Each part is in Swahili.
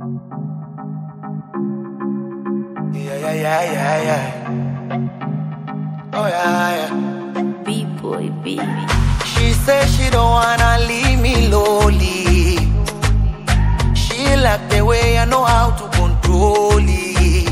Yeah. Oh yeah. B-boy, baby. She says she don't wanna leave me lonely. She like the way I know how to control it.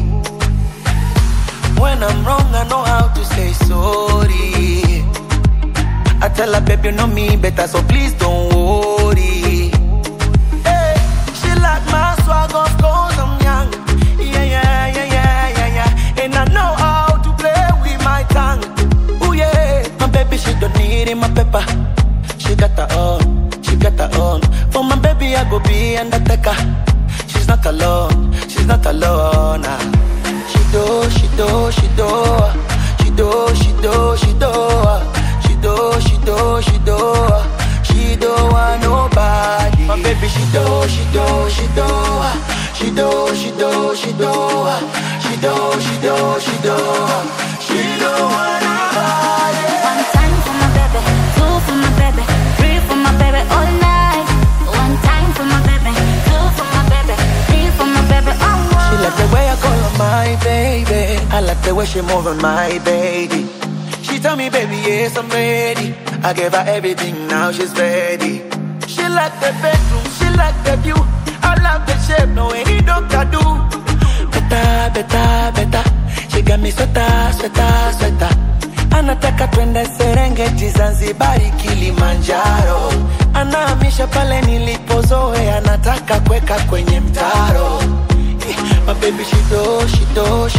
When I'm wrong, I know how to say sorry. I tell her, babe, you know me better, so please don't worry. Hey, she like my swag, of course I'm young. Yeah. And I know how to play with my tongue. Ooh yeah, my baby, she don't need my pepper. She got her own. For my baby, I go be undertaker. She's not alone. She do. She don't want nobody. My baby, she do. She don't want nobody. One time for my baby, two for my baby, three for my baby all night. One time for my baby, two for my baby, three for my baby all night. She like the way I call her my baby. I like the way she move on my baby. She tell me, baby, yes, I'm ready. I gave her everything, now she's ready. She like the bedroom, she like the view. I love the shape, no any doctor do. Better. She got me sweater. Anataka twende Serengeti, Zanzibar, Kilimanjaro. Anahamisha pale nilipozoe, anataka kweka kwenye mtaro. My baby, she do. She don't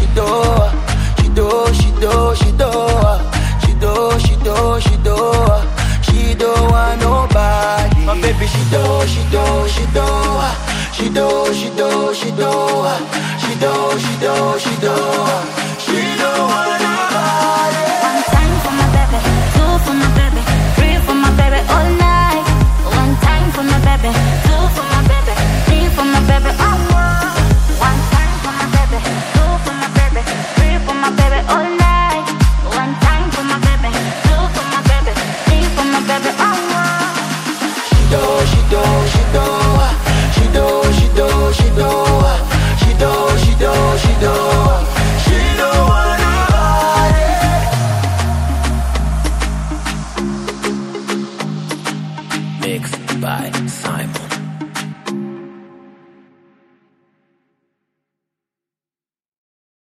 want nobody. My baby, she do. She don't want